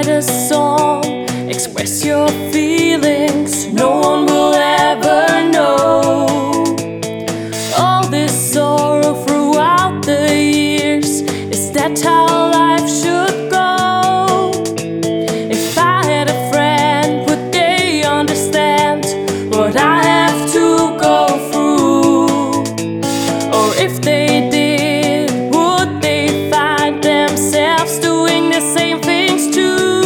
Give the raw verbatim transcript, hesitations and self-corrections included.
write a song, express your feelings, no one will ever know. All this sorrow throughout the years, is that how life should go? If I had a friend, would they understand what I have to go through? Or if they did, would they find themselves doing the same things too?